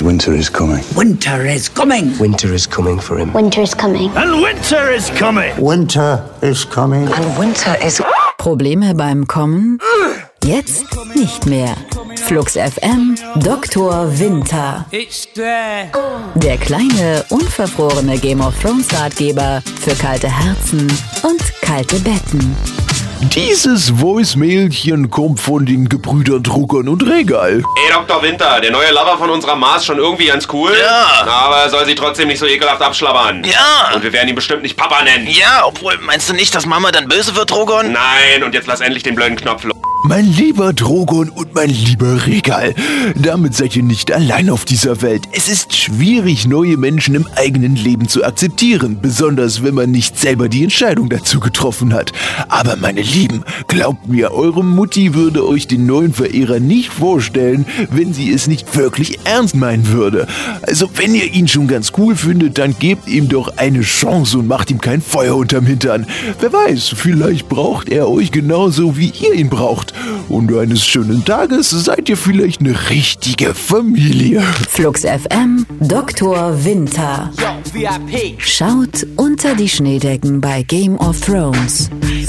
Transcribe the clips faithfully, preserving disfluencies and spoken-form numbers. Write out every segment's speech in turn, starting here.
Winter is coming. Winter is coming. Winter is coming for him. Winter is coming. And winter is coming. Winter is coming. And winter is... Probleme beim Kommen? Jetzt nicht mehr. Flux F M, Doktor Winter. Der kleine, unverfrorene Game of Thrones Ratgeber für kalte Herzen und kalte Betten. Dieses Voicemailchen kommt von den Gebrüdern Druckern und Regal. Ey, Doktor Winter, der neue Lover von unserer Mars schon irgendwie ganz cool. Ja. Aber er soll sie trotzdem nicht so ekelhaft abschlabbern. Ja. Und wir werden ihn bestimmt nicht Papa nennen. Ja, obwohl, meinst du nicht, dass Mama dann böse wird, Drogon? Nein, und jetzt lass endlich den blöden Knopf los. Mein lieber Drogon und mein lieber Regal, damit seid ihr nicht allein auf dieser Welt. Es ist schwierig, neue Menschen im eigenen Leben zu akzeptieren, besonders wenn man nicht selber die Entscheidung dazu getroffen hat. Aber meine Lieben, glaubt mir, eure Mutti würde euch den neuen Verehrer nicht vorstellen, wenn sie es nicht wirklich ernst meinen würde. Also wenn ihr ihn schon ganz cool findet, dann gebt ihm doch eine Chance und macht ihm kein Feuer unterm Hintern. Wer weiß, vielleicht braucht er euch genauso, wie ihr ihn braucht. Und eines schönen Tages seid ihr vielleicht eine richtige Familie. Flux F M, Doktor Winter. Schaut unter die Schneedecken bei Game of Thrones.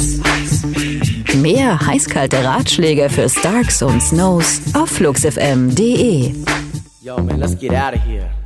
Mehr heißkalte Ratschläge für Starks und Snows auf flux f m punkt d e. Yo, man, let's get out of here.